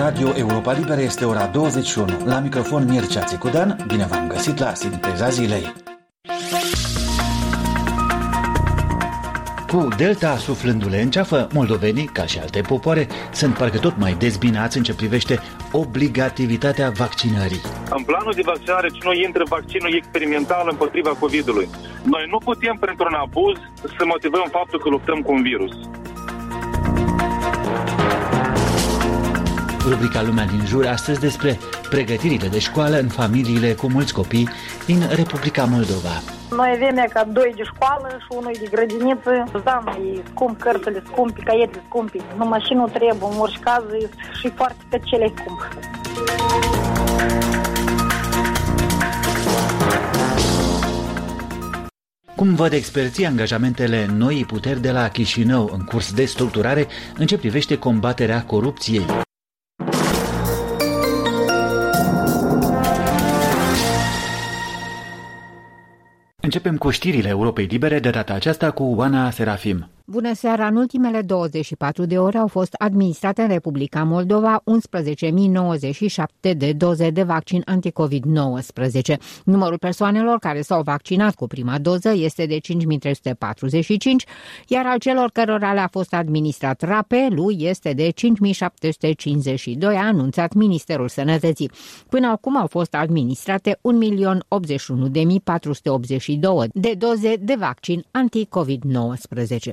Radio Europa Liberă este ora 21. La microfon Mircea Țicudan, bine v-am găsit la Sinteza Zilei. Cu Delta suflându-le în ceafă, moldovenii, ca și alte popoare, sunt parcă tot mai dezbinați în ce privește obligativitatea vaccinării. În planul de vaccinare, noi intră vaccinul experimental împotriva COVID-ului. Noi nu putem, printr-un abuz, să motivăm faptul că luptăm cu un virus. Rubrica Lumea din Jur, astăzi despre pregătirile de școală în familiile cu mulți copii din Republica Moldova. Noi avem ca 2 de școală și 1 de grădiniță. Da, mai scump, cărțile scumpe, caiete scumpe. Numai și nu trebuie, în orice caz, și foarte pe cele scump. Cum văd experții angajamentele noii puteri de la Chișinău în curs de structurare în ce privește combaterea corupției? Începem cu știrile Europei Libere, de data aceasta cu Oana Serafim. Bună seara! În ultimele 24 de ore au fost administrate în Republica Moldova 11.097 de doze de vaccin anticovid-19. Numărul persoanelor care s-au vaccinat cu prima doză este de 5.345, iar al celor cărora le-a fost administrat rapelul este de 5.752, a anunțat Ministerul Sănătății. Până acum au fost administrate 1.081.482 de doze de vaccin anticovid-19.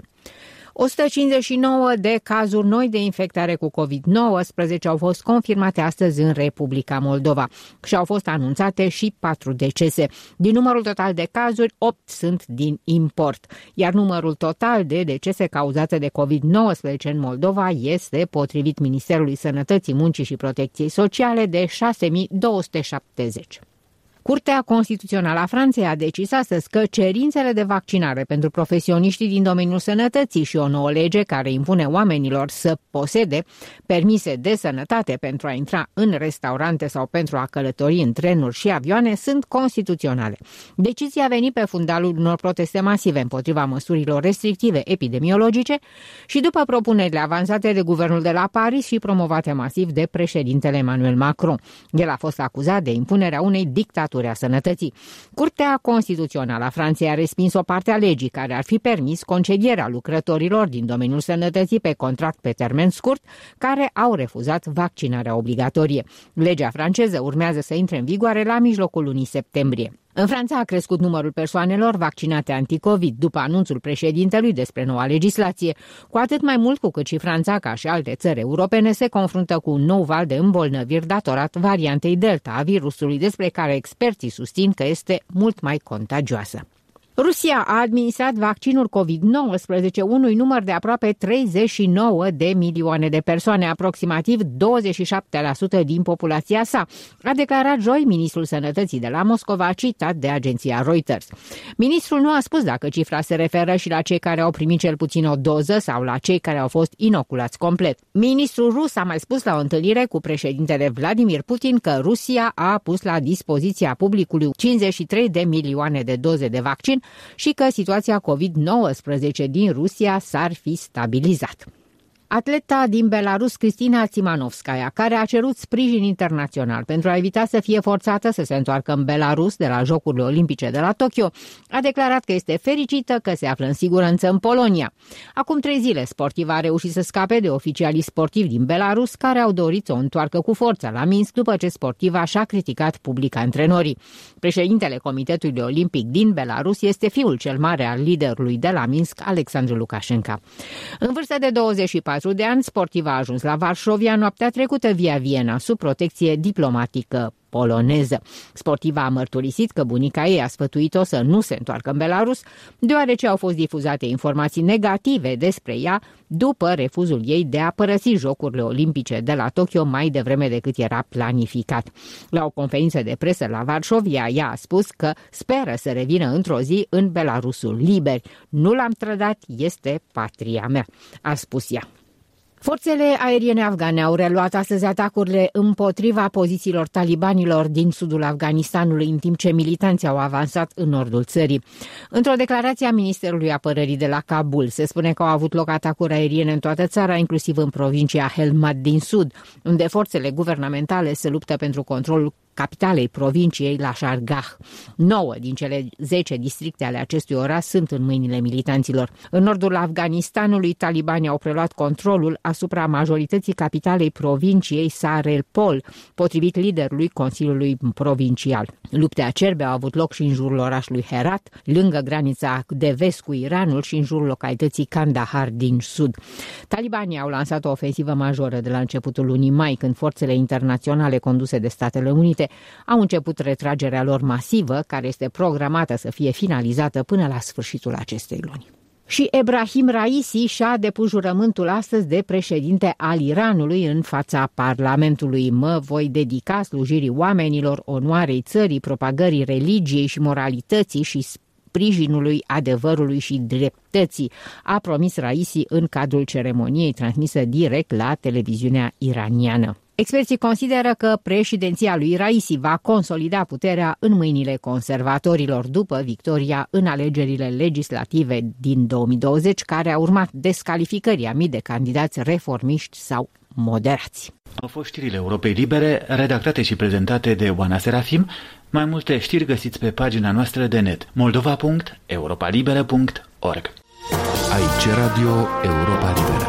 159 de cazuri noi de infectare cu COVID-19 au fost confirmate astăzi în Republica Moldova și au fost anunțate și 4 decese. Din numărul total de cazuri, 8 sunt din import, iar numărul total de decese cauzate de COVID-19 în Moldova este, potrivit Ministerului Sănătății, Muncii și Protecției Sociale, de 6.270. Curtea Constituțională a Franței a decis astăzi că cerințele de vaccinare pentru profesioniștii din domeniul sănătății și o nouă lege care impune oamenilor să posede permise de sănătate pentru a intra în restaurante sau pentru a călători în trenuri și avioane sunt constituționale. Decizia a venit pe fundalul unor proteste masive împotriva măsurilor restrictive epidemiologice și după propunerile avansate de guvernul de la Paris și promovate masiv de președintele Emmanuel Macron. El a fost acuzat de impunerea unei dictaturi a sănătății. Curtea Constituțională a Franței a respins o parte a legii care ar fi permis concedierea lucrătorilor din domeniul sănătății pe contract pe termen scurt, care au refuzat vaccinarea obligatorie. Legea franceză urmează să intre în vigoare la mijlocul lunii septembrie. În Franța a crescut numărul persoanelor vaccinate anticovid după anunțul președintelui despre noua legislație, cu atât mai mult cu cât și Franța, ca și alte țări europene, se confruntă cu un nou val de îmbolnăviri datorat variantei Delta a virusului, despre care experții susțin că este mult mai contagioasă. Rusia a administrat vaccinul COVID-19 unui număr de aproape 39 de milioane de persoane, aproximativ 27% din populația sa, a declarat joi ministrul Sănătății de la Moscova, citat de agenția Reuters. Ministrul nu a spus dacă cifra se referă și la cei care au primit cel puțin o doză sau la cei care au fost inoculați complet. Ministrul rus a mai spus la o întâlnire cu președintele Vladimir Putin că Rusia a pus la dispoziția publicului 53 de milioane de doze de vaccin și că situația COVID-19 din Rusia s-ar fi stabilizat. Atleta din Belarus, Cristina Țimanovskaya, care a cerut sprijin internațional pentru a evita să fie forțată să se întoarcă în Belarus de la Jocurile Olimpice de la Tokyo, a declarat că este fericită că se află în siguranță în Polonia. Acum 3 zile, sportiva a reușit să scape de oficialii sportivi din Belarus care au dorit să o întoarcă cu forța la Minsk după ce sportiva și-a criticat public antrenorii. Președintele Comitetului Olimpic din Belarus este fiul cel mare al liderului de la Minsk, Alexandru Lukashenko. În vârstă de 24 de ani, sportiva a ajuns la Varșovia noaptea trecută via Viena, sub protecție diplomatică poloneză. Sportiva a mărturisit că bunica ei a sfătuit-o să nu se întoarcă în Belarus, deoarece au fost difuzate informații negative despre ea după refuzul ei de a părăsi Jocurile Olimpice de la Tokyo mai devreme decât era planificat. La o conferință de presă la Varșovia, ea a spus că speră să revină într-o zi în Belarusul liber. Nu l-am trădat, este patria mea, a spus ea. Forțele aeriene afgane au reluat astăzi atacurile împotriva pozițiilor talibanilor din sudul Afganistanului, în timp ce militanții au avansat în nordul țării. Într-o declarație a Ministerului Apărării de la Kabul se spune că au avut loc atacuri aeriene în toată țara, inclusiv în provincia Helmand din sud, unde forțele guvernamentale se luptă pentru controlul capitalei provinciei Lashargah. 9 din cele 10 districte ale acestui oraș sunt în mâinile militanților. În nordul Afganistanului, talibanii au preluat controlul asupra majorității capitalei provinciei Sarelpol, potrivit liderului Consiliului Provincial. Lupte acerbe au avut loc și în jurul orașului Herat, lângă granița de vest cu Iranul, și în jurul localității Kandahar din sud. Talibanii au lansat o ofensivă majoră de la începutul lunii mai, când forțele internaționale conduse de Statele Unite au început retragerea lor masivă, care este programată să fie finalizată până la sfârșitul acestei luni. Și Ebrahim Raisi și-a depus jurământul astăzi de președinte al Iranului în fața Parlamentului. Mă voi dedica slujirii oamenilor, onoarei țării, propagării religiei și moralității și sprijinului adevărului și dreptății, a promis Raisi în cadrul ceremoniei transmisă direct la televiziunea iraniană. Experții consideră că președinția lui Raisi va consolida puterea în mâinile conservatorilor după victoria în alegerile legislative din 2020, care a urmat descalificării a mii de candidați reformiști sau moderați. Au fost știrile Europei Libere, redactate și prezentate de Oana Serafim. Mai multe știri găsiți pe pagina noastră de net moldova.europalibera.org. Aici Radio Europa Liberă.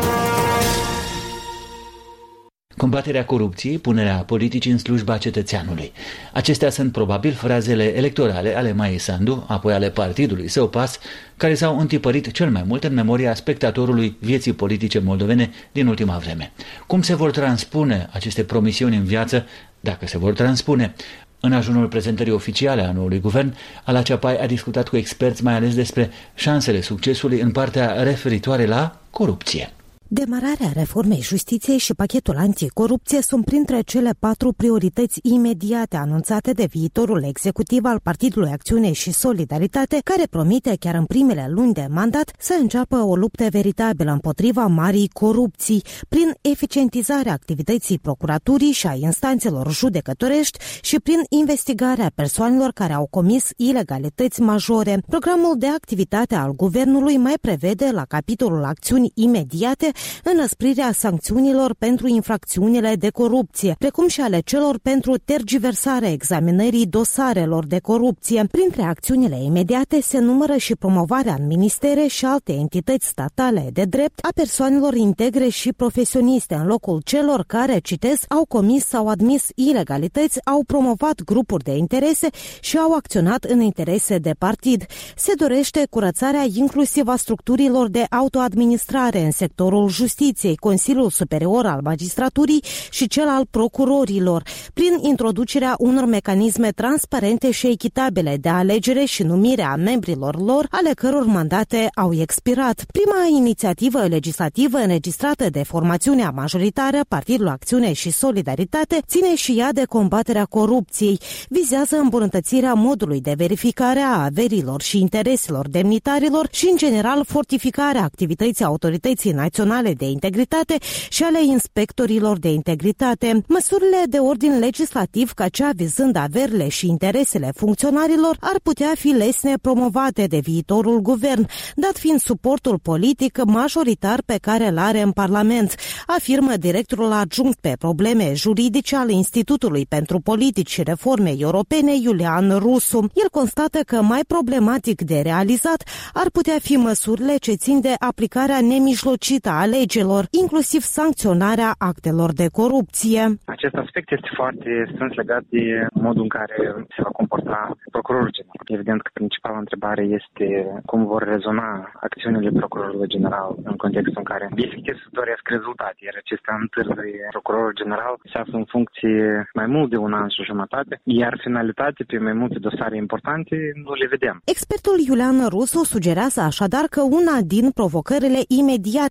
Combaterea corupției, punerea politicii în slujba cetățeanului. Acestea sunt probabil frazele electorale ale Maiei Sandu, apoi ale partidului său PAS, care s-au întipărit cel mai mult în memoria spectatorului vieții politice moldovene din ultima vreme. Cum se vor transpune aceste promisiuni în viață, dacă se vor transpune? În ajunul prezentării oficiale a noului guvern, Ala Ceapai a discutat cu experți mai ales despre șansele succesului în partea referitoare la corupție. Demararea reformei justiției și pachetul anticorupție sunt printre cele 4 priorități imediate anunțate de viitorul executiv al Partidului Acțiune și Solidaritate, care promite chiar în primele luni de mandat să înceapă o luptă veritabilă împotriva marii corupții, prin eficientizarea activității procuraturii și a instanțelor judecătorești și prin investigarea persoanelor care au comis ilegalități majore. Programul de activitate al guvernului mai prevede la capitolul acțiuni imediate înăsprirea sancțiunilor pentru infracțiunile de corupție, precum și ale celor pentru tergiversarea examinării dosarelor de corupție. Printre acțiunile imediate se numără și promovarea în ministere și alte entități statale de drept a persoanelor integre și profesioniste, în locul celor care, citez, au comis sau admis ilegalități, au promovat grupuri de interese și au acționat în interese de partid. Se dorește curățarea inclusiv a structurilor de autoadministrare în sectorul Justiției, Consiliul Superior al Magistraturii și cel al procurorilor, prin introducerea unor mecanisme transparente și echitabile de alegere și numire a membrilor lor, ale căror mandate au expirat. Prima inițiativă legislativă înregistrată de formațiunea majoritară, Partidul Acțiune și Solidaritate, ține și ea de combaterea corupției. Vizează îmbunătățirea modului de verificare a averilor și intereselor demnitarilor și, în general, fortificarea activității Autorității Naționale de Integritate și ale inspectorilor de integritate. Măsurile de ordin legislativ, ca cea vizând averile și interesele funcționarilor, ar putea fi lesne promovate de viitorul guvern, dat fiind suportul politic majoritar pe care îl are în Parlament, afirmă directorul adjunct pe probleme juridice al Institutului pentru Politici și Reforme Europene, Iulian Rusu. El constată că mai problematic de realizat ar putea fi măsurile ce țin de aplicarea nemijlocită a legilor, inclusiv sancționarea actelor de corupție. Acest aspect este foarte strâns legat de modul în care se va comporta procurorul general. Evident că principala întrebare este cum vor rezona acțiunile procurorului general în contextul în care efectiv se doresc rezultate, iar acestea întârzie. Procurorul general se află în funcție mai mult de un an și jumătate, iar finalitate pe mai multe dosare importante nu le vedem. Expertul Iulian Rusu sugerează așadar că una din provocările imediate în legătură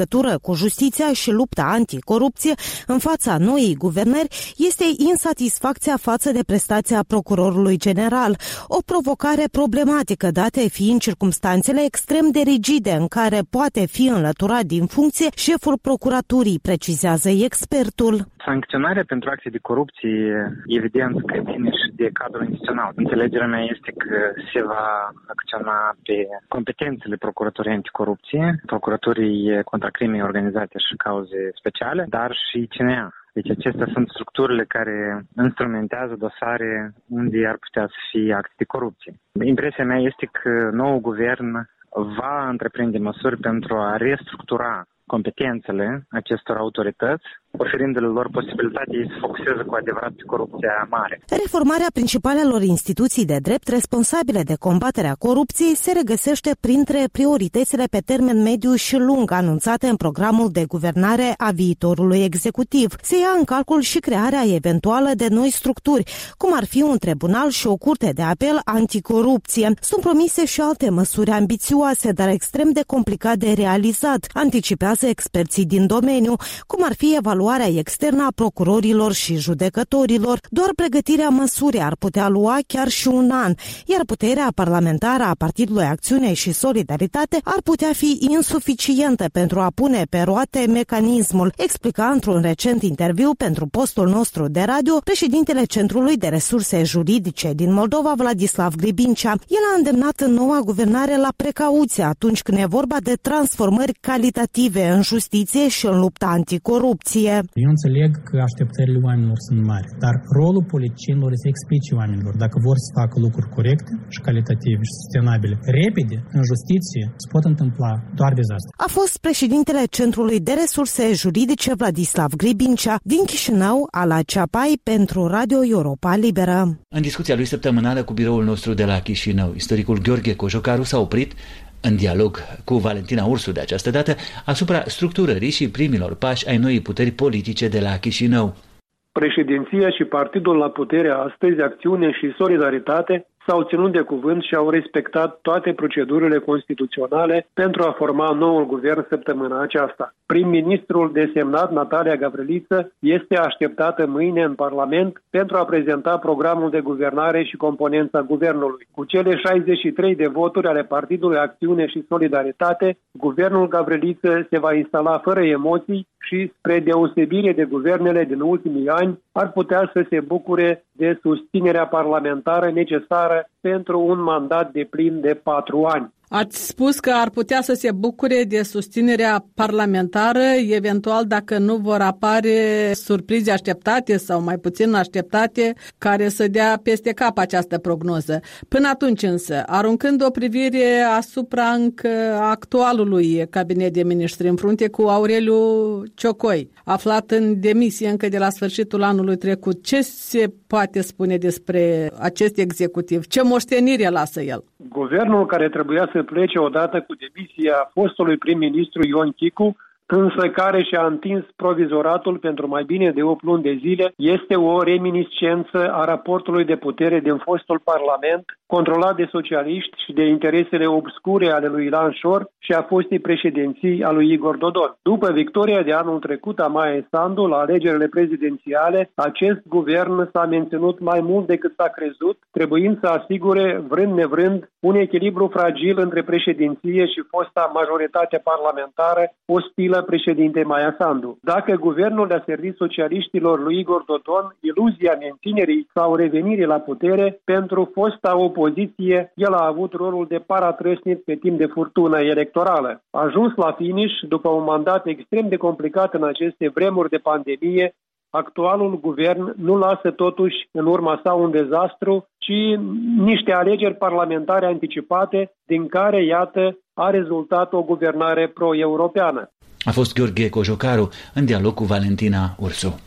legătură cu justiția și lupta anticorupție în fața noii guvernări este insatisfacția față de prestația procurorului general, o provocare problematică date fiind circumstanțele extrem de rigide în care poate fi înlăturat din funcție șeful procuraturii, precizează expertul. Sancționarea pentru acte de corupție, evident că ține și de cadrul instituțional. Înțelegerea mea este că se va acționa pe competențele procuraturii anticorupție, procuraturii contra crimei organizate și cauze speciale, dar și CNA. Deci acestea sunt structurile care instrumentează dosare unde ar putea să fie acte de corupție. Impresia mea este că noul guvern va întreprinde măsuri pentru a restructura competențele acestor autorități, oferindu-le lor posibilitatea ei să focuseze cu adevărat pe corupția mare. Reformarea principalelor instituții de drept responsabile de combaterea corupției se regăsește printre prioritățile pe termen mediu și lung anunțate în programul de guvernare a viitorului executiv. Se ia în calcul și crearea eventuală de noi structuri, cum ar fi un tribunal și o curte de apel anticorupție. Sunt promise și alte măsuri ambițioase, dar extrem de complicat de realizat, anticipează experții din domeniu, cum ar fi evaluarea externă a procurorilor și judecătorilor. Doar pregătirea măsurii ar putea lua chiar și un an, iar puterea parlamentară a Partidului Acțiune și Solidaritate ar putea fi insuficientă pentru a pune pe roate mecanismul, explica într-un recent interviu pentru postul nostru de radio președintele Centrului de Resurse Juridice din Moldova, Vladislav Gribincea. El a îndemnat în noua guvernare la precauție atunci când e vorba de transformări calitative în justiție și în lupta anticorupție. Eu înțeleg că așteptările oamenilor sunt mari, dar rolul politicienilor este să explice oamenilor dacă vor să facă lucruri corecte și calitative și sustenabile. Repede, în justiție, se pot întâmpla doar dezastre. A fost președintele Centrului de Resurse Juridice Vladislav Gribincea din Chișinău, Ala Ceapai, pentru Radio Europa Liberă. În discuția lui săptămânală cu biroul nostru de la Chișinău, istoricul Gheorghe Cojocaru s-a oprit în dialog cu Valentina Ursu de această dată asupra structurării și primilor pași ai noii puteri politice de la Chișinău. Președinția și partidul la putere astăzi, Acțiune și Solidaritate, s-au ținut de cuvânt și au respectat toate procedurile constituționale pentru a forma noul guvern săptămâna aceasta. Prim-ministrul desemnat, Natalia Gavriliță, este așteptată mâine în Parlament pentru a prezenta programul de guvernare și componența guvernului. Cu cele 63 de voturi ale Partidului Acțiune și Solidaritate, guvernul Gavriliță se va instala fără emoții și, spre deosebire de guvernele din ultimii ani, ar putea să se bucure de susținerea parlamentară necesară pentru un mandat de plin de 4 ani. Ați spus că ar putea să se bucure de susținerea parlamentară, eventual dacă nu vor apare surprize așteptate sau mai puțin așteptate care să dea peste cap această prognoză. Până atunci însă, aruncând o privire asupra încă actualului cabinet de miniștri în frunte cu Aureliu Ciocoi, aflat în demisie încă de la sfârșitul anului trecut, ce se poate spune despre acest executiv? Ce moștenire lasă el? Guvernul care trebuia să plece odată cu demisia fostului prim-ministru Ion Chicu, însă care și-a întins provizoratul pentru mai bine de 8 luni de zile, este o reminiscență a raportului de putere din fostul Parlament, controlat de socialiști și de interesele obscure ale lui Ilan Șor și a fostei președinții a lui Igor Dodon. După victoria de anul trecut a Maiei Sandu la alegerile prezidențiale, acest guvern s-a menținut mai mult decât s-a crezut, trebuind să asigure, vrând nevrând, un echilibru fragil între președinție și fosta majoritate parlamentară ostilă președinte Maia Sandu. Dacă guvernul le-a servit socialiștilor lui Igor Dodon iluzia menținerii sau revenirii la putere, pentru fosta opoziție, el a avut rolul de paratrăsnit pe timp de furtună electorală. Ajuns la finish, după un mandat extrem de complicat în aceste vremuri de pandemie, actualul guvern nu lasă totuși în urma sa un dezastru, ci niște alegeri parlamentare anticipate, din care, iată, a rezultat o guvernare pro-europeană. A fost Gheorghe Cojocaru în dialog cu Valentina Ursu.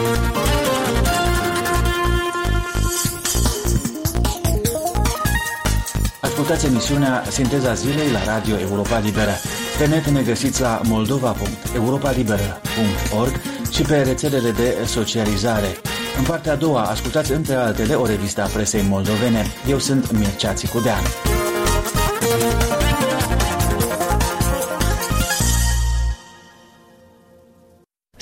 Ascultați emisiunea Sinteza Zilei la Radio Europa Liberă. Pe net ne găsiți la moldova.europalibera.org și pe rețelele de socializare. În partea a doua ascultați între altele o revistă a presei moldovene. Eu sunt Mircea Țicudean.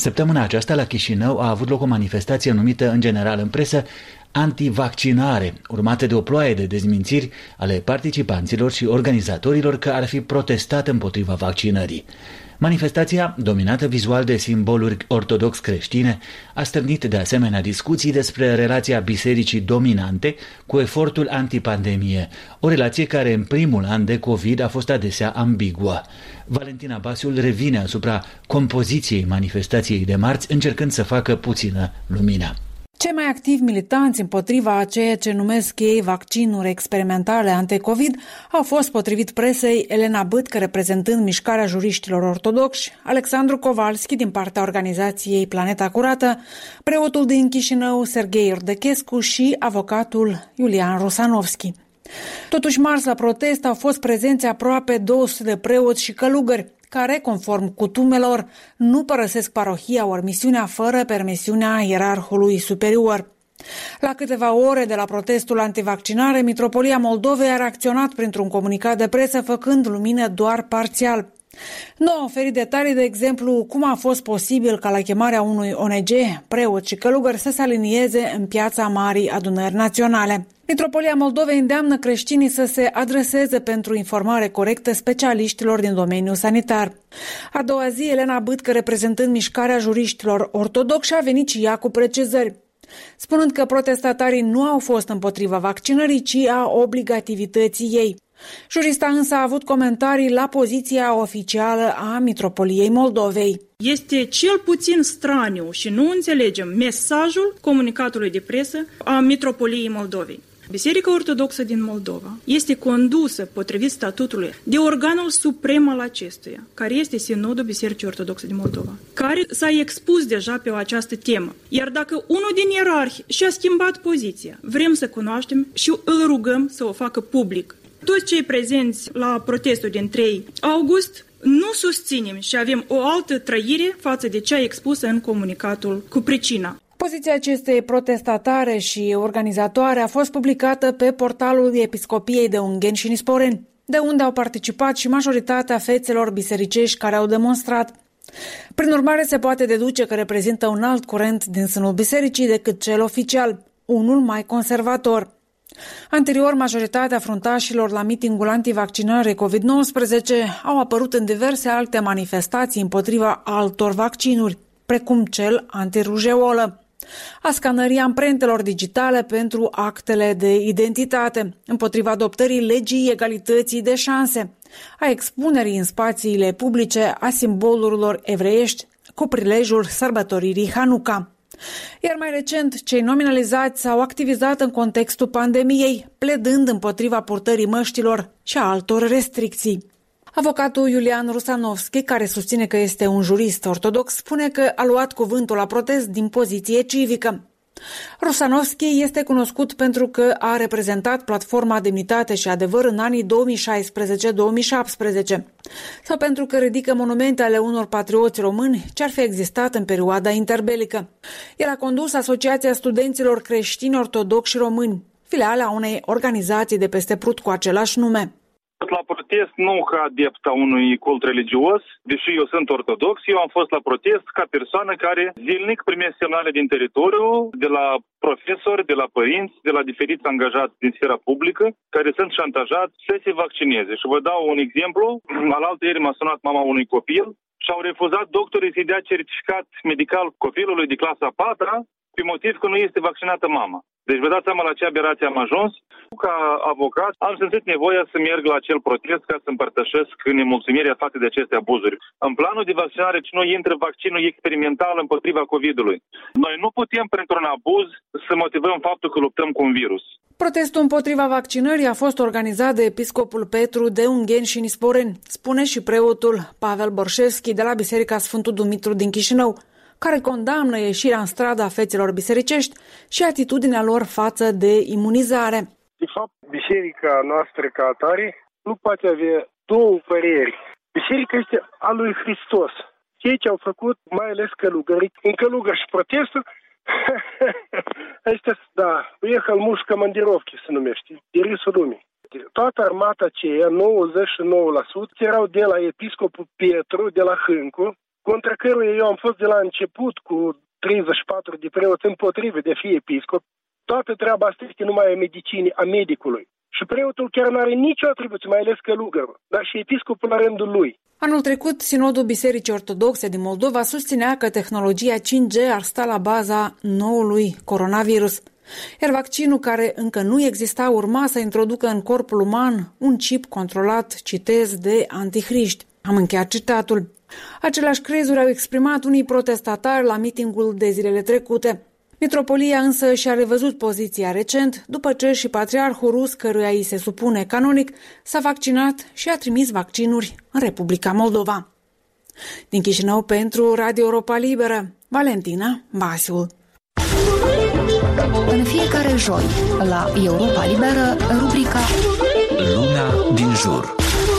Săptămâna aceasta la Chișinău a avut loc o manifestație numită în general în presă antivaccinare, urmată de o ploaie de dezmințiri ale participanților și organizatorilor că ar fi protestat împotriva vaccinării. Manifestația, dominată vizual de simboluri ortodox creștine, a stârnit de asemenea discuții despre relația bisericii dominante cu efortul antipandemie, o relație care în primul an de COVID a fost adesea ambiguă. Valentina Basiul revine asupra compoziției manifestației de marți, încercând să facă puțină lumină. Cei mai activi militanți împotriva a ceea ce numesc ei vaccinuri experimentale anti-COVID au fost, potrivit presei, Elena Bâtcă, reprezentând mișcarea juriștilor ortodoxi, Alexandru Covalski din partea organizației Planeta Curată, preotul din Chișinău Serghei Iordechescu și avocatul Iulian Rusanovski. Totuși, marți la protest au fost prezenți aproape 200 de preoți și călugări, care, conform cutumelor, nu părăsesc parohia ori misiunea fără permisiunea ierarhului superior. La câteva ore de la protestul antivaccinare, Mitropolia Moldovei a reacționat printr-un comunicat de presă, făcând lumină doar parțial. Nu a oferit detalii, de exemplu, cum a fost posibil ca la chemarea unui ONG, preoți și călugări să se alinieze în piața Marii Adunări Naționale. Mitropolia Moldovei îndeamnă creștinii să se adreseze pentru informare corectă specialiștilor din domeniul sanitar. A doua zi, Elena Bâtcă, reprezentând mișcarea juriștilor ortodoxi, a venit și ea cu precizări, spunând că protestatarii nu au fost împotriva vaccinării, ci a obligativității ei. Jurista însă a avut comentarii la poziția oficială a Mitropoliei Moldovei. Este cel puțin straniu și nu înțelegem mesajul comunicatului de presă a Mitropoliei Moldovei. Biserica Ortodoxă din Moldova este condusă, potrivit statutului, de organul suprem al acestuia, care este Sinodul Bisericii Ortodoxe din Moldova, care s-a expus deja pe această temă. Iar dacă unul din ierarhi și-a schimbat poziția, vrem să cunoaștem și îl rugăm să o facă public. Toți cei prezenți la protestul din 3 august nu susținem și avem o altă trăire față de cea expusă în comunicatul cu pricina. Poziția acestei protestatare și organizatoare a fost publicată pe portalul Episcopiei de Ungheni și Nisporeni, de unde au participat și majoritatea fețelor bisericești care au demonstrat. Prin urmare, se poate deduce că reprezintă un alt curent din sânul bisericii decât cel oficial, unul mai conservator. Anterior, majoritatea fruntașilor la mitingul antivaccinare COVID-19 au apărut în diverse alte manifestații împotriva altor vaccinuri, precum cel antirujeolă, a scanării amprentelor digitale pentru actele de identitate, împotriva adoptării legii egalității de șanse, a expunerii în spațiile publice a simbolurilor evreiești cu prilejul sărbătoririi Hanuca. Iar mai recent, cei nominalizați s-au activizat în contextul pandemiei, pledând împotriva purtării măștilor și a altor restricții. Avocatul Iulian Rusanovski, care susține că este un jurist ortodox, spune că a luat cuvântul la protest din poziție civică. Rusanovski este cunoscut pentru că a reprezentat platforma Demnitate și Adevăr în anii 2016-2017 sau pentru că ridică monumente ale unor patrioți români ce ar fi existat în perioada interbelică. El a condus Asociația Studenților Creștini Ortodoxi Români, filiala unei organizații de peste Prut cu același nume. La protest nu ca adept a unui cult religios, deși eu sunt ortodox, eu am fost la protest ca persoană care zilnic primesc semnale din teritoriu, de la profesori, de la părinți, de la diferiți angajați din sfera publică, care sunt șantajați să se vaccineze. Și vă dau un exemplu. Alaltăieri m-a sunat mama unui copil și au refuzat doctorii să-i dea certificat medical copilului de clasa 4-a pe motiv că nu este vaccinată mama. Deci vă dați seama la ce aberație am ajuns. Ca avocat am simțit nevoia să merg la acel protest ca să împărtășesc nemulțumirea față de aceste abuzuri. În planul de vaccinare, noi intră vaccinul experimental împotriva COVID-ului. Noi nu putem, printr-un abuz, să motivăm faptul că luptăm cu un virus. Protestul împotriva vaccinării a fost organizat de episcopul Petru de Ungheni și Nisporeni, spune și preotul Pavel Borșevski de la Biserica Sfântul Dumitru din Chișinău, care condamnă ieșirea în stradă a fețelor bisericești și atitudinea lor față de imunizare. De fapt, biserica noastră ca atare nu poate avea două păreri. Biserica este a lui Hristos. Cei ce au făcut, mai ales călugării, în călugări și protestul, este, da, uiehal muș comandirovki se numește, de râsul lumii. Toată armata aceea, 99%, erau de la episcopul Petru, de la Hâncu, contra căruia eu am fost de la început cu 34 de preoți împotrivă de fi episcop, toată treaba asta este numai a medicinii, a medicului. Și preotul chiar nu are nicio atribuție, mai ales călugărul, dar și episcopul la rândul lui. Anul trecut, Sinodul Bisericii Ortodoxe din Moldova susținea că tehnologia 5G ar sta la baza noului coronavirus. Iar vaccinul care încă nu exista urma să introducă în corpul uman un chip controlat, citez, de antihriști. Am încheiat citatul. Aceleași crezuri au exprimat unii protestatari la mitingul de zilele trecute. Mitropolia însă și-a revăzut poziția recent, după ce și patriarhul rus, căruia îi se supune canonic, s-a vaccinat și a trimis vaccinuri în Republica Moldova. Din Chișinău pentru Radio Europa Liberă, Valentina Basiul. În fiecare joi, la Europa Liberă, rubrica Lumea din jur.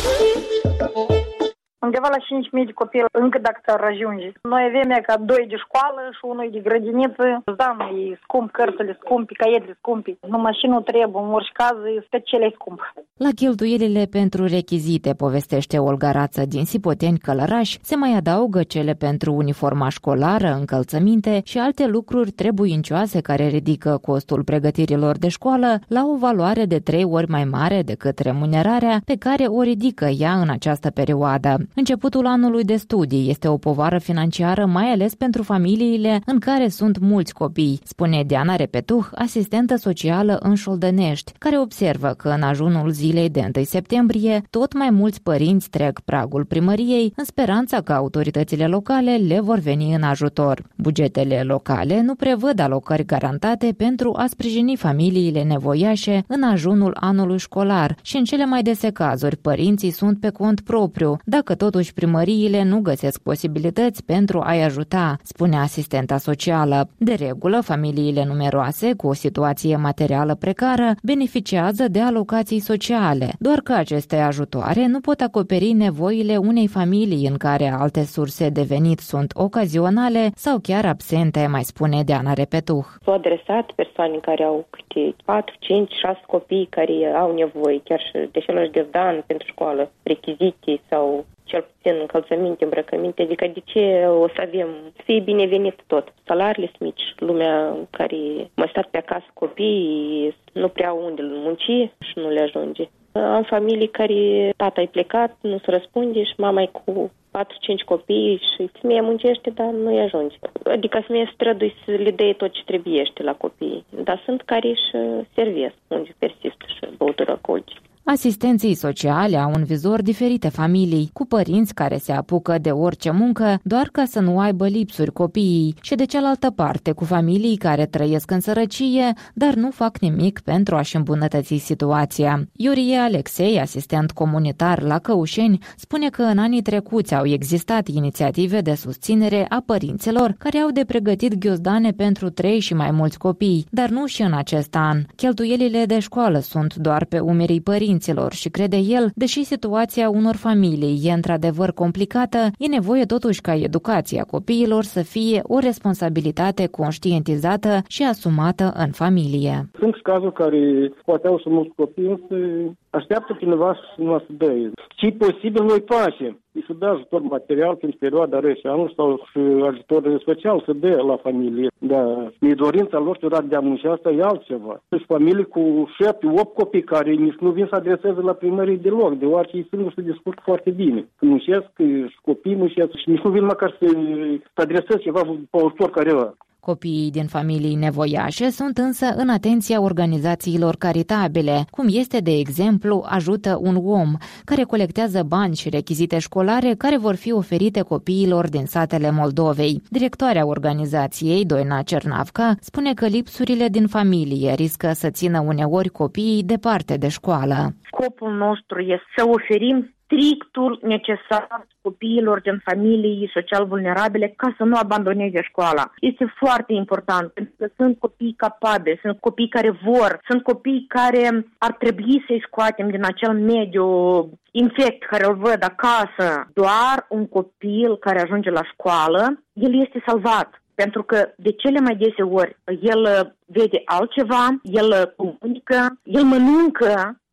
Undeva la 5.000 de copii, încă dacă s-ar ajunge. Noi avem ca 2 de școală și 1 de grădiniță. Da, e scump, cărțile scumpi, caietele scumpi. Nu mașină trebuie, în orice caz, este cele scump. La cheltuielile pentru rechizite, povestește Olga Rață din Sipoteni Călăraș, se mai adaugă cele pentru uniforma școlară, încălțăminte și alte lucruri trebuincioase care ridică costul pregătirilor de școală la o valoare de 3 ori mai mare decât remunerarea pe care o ridică ea în această perioadă. Începutul anului de studii este o povară financiară, mai ales pentru familiile în care sunt mulți copii, spune Diana Repetuh, asistentă socială în Șoldănești, care observă că în ajunul zilei de 1 septembrie tot mai mulți părinți trec pragul primăriei în speranța că autoritățile locale le vor veni în ajutor. Bugetele locale nu prevăd alocări garantate pentru a sprijini familiile nevoiașe în ajunul anului școlar și în cele mai dese cazuri părinții sunt pe cont propriu, dacă totuși primăriile nu găsesc posibilități pentru a-i ajuta, spune asistenta socială. De regulă, familiile numeroase cu o situație materială precară beneficiază de alocații sociale, doar că aceste ajutoare nu pot acoperi nevoile unei familii în care alte surse de venit sunt ocazionale sau chiar absente, mai spune Diana Repetuh. S-au adresat persoane care au câte 4, 5, 6 copii care au nevoie chiar și de același ghiozdan pentru școală, rechizite sau cel puțin încălțăminte, îmbrăcăminte, adică de ce o să avem, să fie binevenit tot. Salariile sunt mici, lumea care mai stat pe acasă copii nu prea au unde munci și nu le ajunge. Am familii care tata e plecat, nu se răspunde și mama e cu 4-5 copii și femeia muncește, dar nu-i ajunge. Adică femeia străduie să le dea tot ce trebuiește la copii, dar sunt care își servesc unde persistă și băutură alcoolice. Asistenții sociale au în vizor diferite familii, cu părinți care se apucă de orice muncă doar ca să nu aibă lipsuri copiii și de cealaltă parte cu familii care trăiesc în sărăcie, dar nu fac nimic pentru a-și îmbunătăți situația. Iurie Alexei, asistent comunitar la Căușeni, spune că în anii trecuți au existat inițiative de susținere a părinților care au de pregătit ghiozdane pentru 3 și mai mulți copii, dar nu și în acest an. Cheltuielile de școală sunt doar pe umerii părinților și crede el, deși situația unor familii e într-adevăr complicată, e nevoie totuși ca educația copiilor să fie o responsabilitate conștientizată și asumată în familie. Sunt cazuri care poate au și mulți copii, însă așteaptă cineva să nu să dă. Ce posibil noi facem? Îi să dă ajutor material pentru perioada rece anul sau și ajutor special să dea la familie. Dar dorința lor de a munci asta e altceva. Sunt familii cu 7-8 copii care nici nu vin să adreseze la primărie deloc, deoarece ei nu se descurcă foarte bine. Muncesc și copiii muncesc și nici nu vin măcar să adreseze ceva pe ajutor careva. Copiii din familii nevoiașe sunt însă în atenția organizațiilor caritabile, cum este, de exemplu, Ajută un om, care colectează bani și rechizite școlare care vor fi oferite copiilor din satele Moldovei. Directoarea organizației, Doina Cernavca, spune că lipsurile din familie riscă să țină uneori copiii departe de școală. Scopul nostru este să oferim strictul necesar copiilor din familii social vulnerabile ca să nu abandoneze școala. Este foarte important, pentru că sunt copii capabili, sunt copii care vor, sunt copii care ar trebui să-i scoatem din acel mediu infect care îl văd acasă. Doar un copil care ajunge la școală, el este salvat. Pentru că de cele mai deseori el vede altceva, el comunică, el mănâncă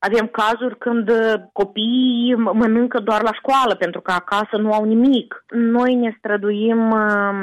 Avem cazuri când copiii mănâncă doar la școală pentru că acasă nu au nimic. Noi ne străduim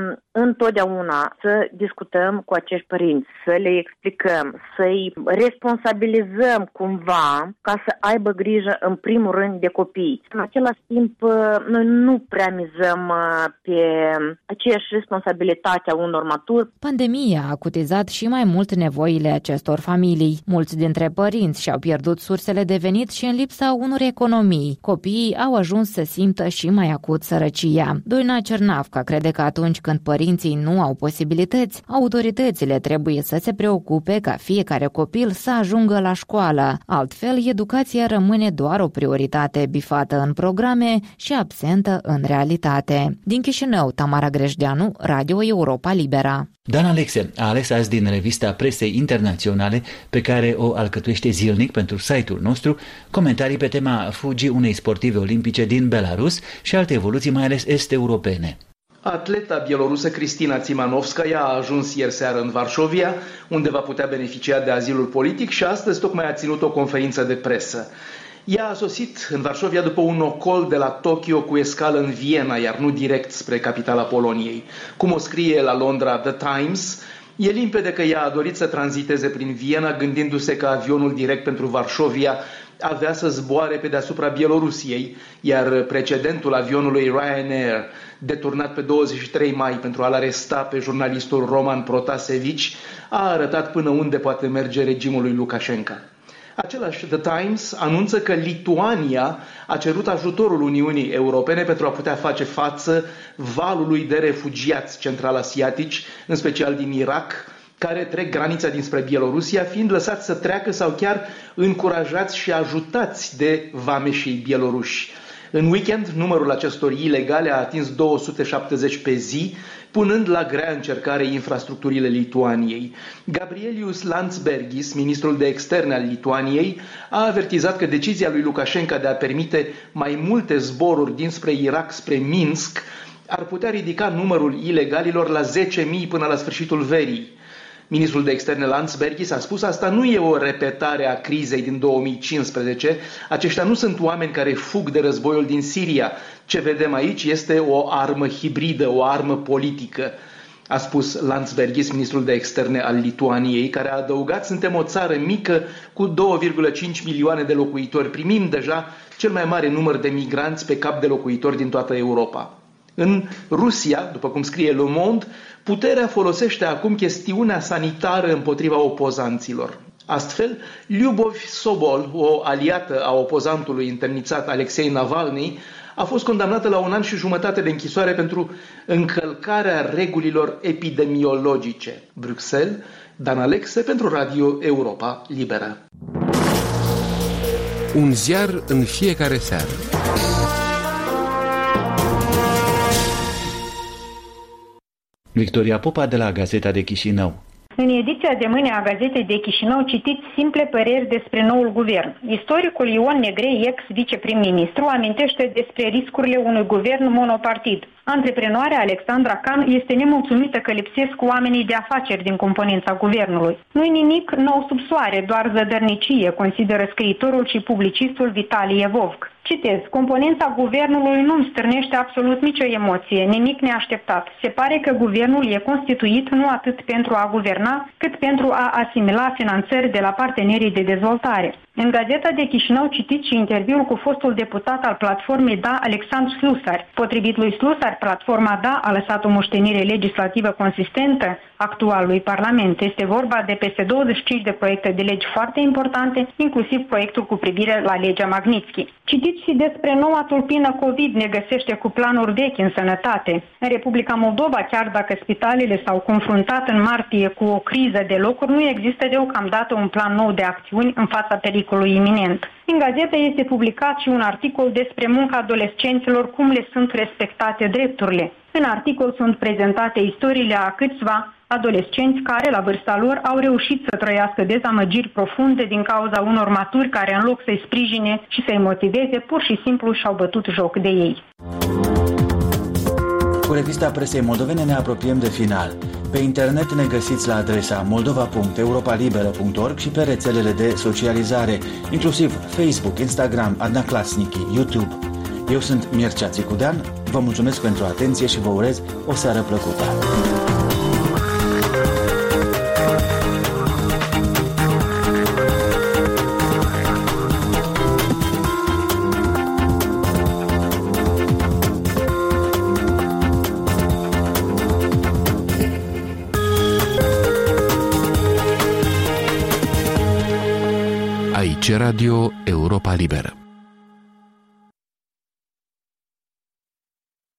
întotdeauna să discutăm cu acești părinți, să le explicăm, să-i responsabilizăm cumva ca să aibă grijă în primul rând de copii. În același timp, noi nu prea mizăm pe aceeași responsabilitate a unor maturi. Pandemia a acutizat și mai mult nevoile acestor familii. Mulți dintre părinți și-au pierdut sursele de venit și în lipsa unor economii. Copiii au ajuns să simtă și mai acut sărăcia. Doina Cernavca crede că atunci când părinții nu au posibilități, autoritățile trebuie să se preocupe ca fiecare copil să ajungă la școală. Altfel, educația rămâne doar o prioritate bifată în programe și absentă în realitate. Din Chișinău, Tamara Grejdeanu, Radio Europa Libera. Dan Alexe a ales azi din revista presei internaționale, pe care o alcătuiește zilnic pentru site-ul nostru, comentarii pe tema fugii unei sportive olimpice din Belarus și alte evoluții, mai ales est-europene. Atleta bielorusă Cristina Țimanovskaya a ajuns ieri seară în Varșovia, unde va putea beneficia de azilul politic și astăzi tocmai a ținut o conferință de presă. Ea a sosit în Varșovia după un ocol de la Tokyo cu escală în Viena, iar nu direct spre capitala Poloniei. Cum o scrie la Londra The Times, e limpede că ea a dorit să tranziteze prin Viena, gândindu-se că avionul direct pentru Varșovia avea să zboare pe deasupra Bielorusiei, iar precedentul avionului Ryanair, deturnat pe 23 mai pentru a-l aresta pe jurnalistul Roman Protasevici, a arătat până unde poate merge regimul lui Lukashenko. Același The Times anunță că Lituania a cerut ajutorul Uniunii Europene pentru a putea face față valului de refugiați central-asiatici, în special din Irak, care trec granița dinspre Bielorusia, fiind lăsați să treacă sau chiar încurajați și ajutați de vameșii bieloruși. În weekend, numărul acestor ilegale a atins 270 pe zi, punând la grea încercare infrastructurile Lituaniei. Gabrielius Landsbergis, ministrul de externe al Lituaniei, a avertizat că decizia lui Lukashenko de a permite mai multe zboruri dinspre Irak spre Minsk ar putea ridica numărul ilegalilor la 10.000 până la sfârșitul verii. Ministrul de externe Landsbergis a spus asta nu e o repetare a crizei din 2015, aceștia nu sunt oameni care fug de războiul din Siria. Ce vedem aici este o armă hibridă, o armă politică, a spus Landsbergis, ministrul de externe al Lituaniei, care a adăugat: suntem o țară mică cu 2,5 milioane de locuitori, primim deja cel mai mare număr de migranți pe cap de locuitori din toată Europa. În Rusia, după cum scrie Le Monde, puterea folosește acum chestiunea sanitară împotriva opozanților. Astfel, Lyubov Sobol, o aliată a opozantului întemnițat Alexei Navalny, a fost condamnată la 1 an și jumătate de închisoare pentru încălcarea regulilor epidemiologice. Bruxelles, Dan Alexe pentru Radio Europa Liberă. Un ziar în fiecare seară. Victoria Popa de la Gazeta de Chișinău. În ediția de mâine a Gazetei de Chișinău citiți simple păreri despre noul guvern. Istoricul Ion Negrei, ex-viceprim-ministru, amintește despre riscurile unui guvern monopartid. Antreprenoarea Alexandra Can este nemulțumită că lipsesc oamenii de afaceri din componența guvernului. Nu-i nimic nou sub soare, doar zădărnicie, consideră scriitorul și publicistul Vitalie Vovc. Citez: componența guvernului nu îmi stârnește absolut nicio emoție, nimic neașteptat. Se pare că guvernul e constituit nu atât pentru a guverna, cât pentru a asimila finanțări de la partenerii de dezvoltare. În Gazeta de Chișinău citiți și interviul cu fostul deputat al platformei Da, Alexandru Slusar. Potrivit lui Slusar, platforma Da a lăsat o moștenire legislativă consistentă actualului Parlament. Este vorba de peste 25 de proiecte de legi foarte importante, inclusiv proiectul cu privire la legea Magnitsky. Citiți și despre noua tulpină COVID ne găsește cu planuri vechi în sănătate. În Republica Moldova, chiar dacă spitalele s-au confruntat în martie cu o criză de locuri, nu există deocamdată un plan nou de acțiuni în fața pericolului iminent. În gazetă este publicat și un articol despre munca adolescenților, cum le sunt respectate drepturile. În articol sunt prezentate istoriile a câțiva adolescenți care, la vârsta lor, au reușit să trăiască dezamăgiri profunde din cauza unor maturi care, în loc să-i sprijine și să-i motiveze, pur și simplu și-au bătut joc de ei. Cu revista presei moldovene ne apropiem de final. Pe internet ne găsiți la adresa moldova.europalibera.org și pe rețelele de socializare, inclusiv Facebook, Instagram, Adnaclasnici, YouTube. Eu sunt Mircea Țicudean, vă mulțumesc pentru atenție și vă urez o seară plăcută. Aici Radio Europa Liberă.